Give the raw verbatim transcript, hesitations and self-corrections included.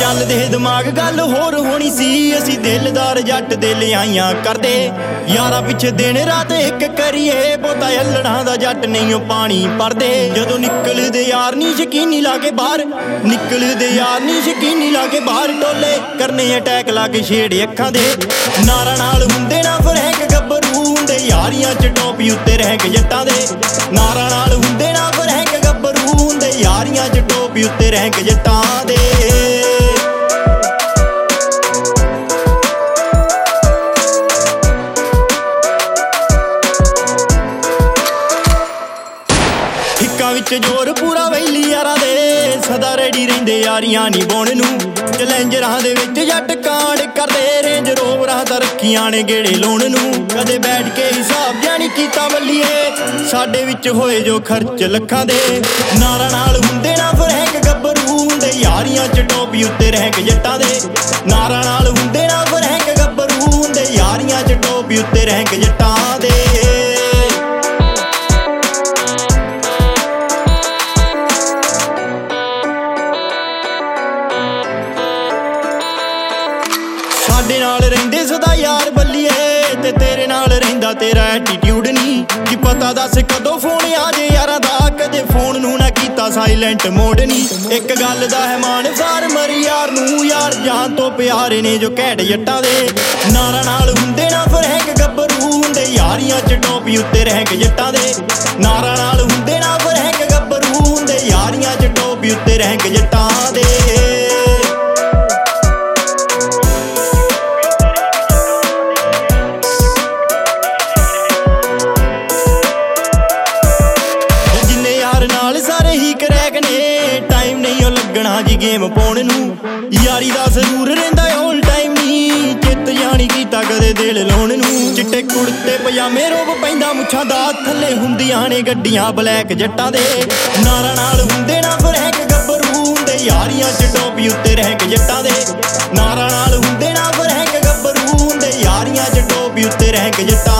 ਚੱਲਦੇ ਦਿਮਾਗ ਗੱਲ ਹੋਰ ਹੋਣੀ ਸੀ। ਅਸੀਂ ਦਿਲਦਾਰ ਜੱਟ ਦੇ ਲਿਆਈਆਂ ਕਰਦੇ ਯਾਰਾਂ ਪਿੱਛੇ ਦਿਨ ਰਾਤ ਇੱਕ ਕਰੀਏ। ਬਹੁਤਾ ਹੱਲਣਾ ਦਾ ਜੱਟ ਨਹੀਂ ਉਹ ਪਾਣੀ ਪਰਦੇ। ਜਦੋਂ ਨਿਕਲਦੇ ਯਾਰ ਨੀ ਸ਼ਕੀਨੀ ਲਾ ਕੇ ਬਾਹਰ, ਨਿਕਲਦੇ ਯਾਰ ਨੀ ਸ਼ਕੀਨੀ ਲਾ ਕੇ ਬਾਹਰ। ਟੋਲੇ ਕਰਨੇ ਅਟੈਕ ਲਾ ਕੇ ਛੇੜ ਅੱਖਾਂ ਦੇ। ਨਾਰਾਂ ਨਾਲ ਹੁੰਦੇ ਨਾ ਫਰੈਂਕ ਗੱਭਰੂ ਹੁੰਦੇ ਯਾਰੀਆਂ ਚ ਟੋਪੀ ਉੱਤੇ ਰਹਿ ਜੱਟਾਂ ਦੇ। ਨਾਰਾਂ ਨਾਲ ਹੁੰਦੇ ਨਾ ਫਰੈਂਕ ਗੱਭਰੂ ਹੁੰਦੇ ਯਾਰੀਆਂ ਚ ਟੋਪੀ ਉੱਤੇ ਰਹਿ ਜੱਟਾਂ ਦੇ। ਵਿੱਚ ਜ਼ੋਰ ਪੂਰਾ ਵੈਲੀ ਯਾਰਾਂ ਦੇ, ਸਦਾ ਰੈਡੀ ਰਹਿੰਦੇ ਯਾਰੀਆਂ ਨੀ ਬੋਣ ਨੂੰ। ਚੈਲੰਜਰਾਂ ਦੇ ਵਿੱਚ ਜੱਟ ਕਾਂਡ ਕਰਦੇ, ਰੇਂਜ ਰੋਵਰਾਂ ਤਾਂ ਰੱਖੀਆਂ ਨੇ ਗੇੜੇ ਲਾਉਣ ਨੂੰ। ਕਦੇ ਬੈਠ ਕੇ ਹਿਸਾਬ ਜਾਣੀ ਕੀਤਾ ਬੱਲੀਏ, ਸਾਡੇ ਵਿੱਚ ਹੋਏ ਜੋ ਖਰਚ ਲੱਖਾਂ ਦੇ। ਨਾਰਾਂ ਨਾਲ ਹੁੰਦੇ ਨਾ ਫਰੈਂਕ ਗੱਭਰੂ ਹੁੰਦੇ ਯਾਰੀਆਂ ਚ ਟੋਪੀ ਉੱਤੇ ਰਹਿ ਜੱਟਾਂ ਦੇ। ਨਾਰਾਂ ਨਾਲ ਹੁੰਦੇ ਨਾ ਫਰੈਂਕ ਗੱਭਰੂ ਹੁੰਦੇ ਯਾਰੀਆਂ ਚ ਟੋਪੀ ਉੱਤੇ ਰਹਿ ਜੱਟਾਂ ਦੇ। ਸਾਡੇ ਨਾਲ ਰਹਿੰਦੇ ਸਦਾ ਯਾਰ ਬੱਲੀਏ, ਤੇ ਤੇਰੇ ਨਾਲ ਰਹਿੰਦਾ ਤੇਰਾ ਐਟੀਟਿਊਡ ਨਹੀਂ। ਕੀ ਪਤਾ ਦੱਸ ਕਦੋਂ ਫੋਨ ਆ ਜੇ ਯਾਰਾਂ ਦਾ, ਕਦੇ ਫੋਨ ਨੂੰ ਨਾ ਕੀਤਾ ਸਾਇਲੈਂਟ ਮੋਡ ਨਹੀਂ। ਇੱਕ ਗੱਲ ਦਾ ਹੈ ਮਾਣ ਫਾਰਮਰ ਯਾਰ ਨੂੰ, ਯਾਰ ਜਾਨ ਤੋਂ ਪਿਆਰੇ ਨੇ ਜੋ ਘੈਂਟ ਜੱਟਾਂ ਦੇ। ਨਾਰਾਂ ਨਾਲ ਹੁੰਦੇ ਨਾ ਫਰੈਂਕ ਗੱਭਰੂ ਹੁੰਦੇ ਯਾਰੀਆਂ ਚ ਟੋਪੀ ਉੱਤੇ ਰਹਿ ਜੱਟਾਂ ਦੇ। ਨਾਰਾਂ ਨਾਲ ਹੁੰਦੇ ਨਾ ਫਰੈਂਕ ਗੱਭਰੂ ਹੁੰਦੇ ਯਾਰੀਆਂ ਚ ਟੋਪੀ ਉੱਤੇ ਰਹਿ ਜੱਟਾਂ ਦੇ। ਟਾਈਮ ਨਹੀਂ ਉਹ ਲੱਗਣਾ ਜੀ ਗੇਮ ਪਾਉਣ ਨੂੰ, ਯਾਰੀ ਦਾ ਜ਼ਰੂਰ ਰਹਿੰਦਾ ਆਲ ਟਾਈਮ ਨੀ। ਚਿੱਤ ਜਾਣੀ ਕੀਤਾ ਕਦੇ ਦਿਲ ਲਾਉਣ ਨੂੰ। ਚਿੱਟੇ ਕੁੜਤੇ ਪਜਾਮੇ ਰੋਬ ਪੈਂਦਾ ਮੁੱਛਾਂ ਦਾ, ਥੱਲੇ ਹੁੰਦੀਆਂ ਨੇ ਗੱਡੀਆਂ ਬਲੈਕ ਜੱਟਾਂ ਦੇ। ਨਾਰਾਂ ਨਾਲ ਹੁੰਦੇ ਨਾ ਫਰੈਂਕ ਗੱਭਰੂ ਹੁੰਦੇ ਯਾਰੀਆਂ ਚ ਟੋਪੀ ਉੱਤੇ ਰਹਿ ਜੱਟਾਂ ਦੇ। ਨਾਰਾਂ ਨਾਲ ਹੁੰਦੇ ਨਾ ਫਰੈਂਕ ਗੱਭਰੂ ਹੁੰਦੇ ਯਾਰੀਆਂ ਚ ਟੋਪੀ ਉੱਤੇ ਰਹਿ ਜੱਟਾਂ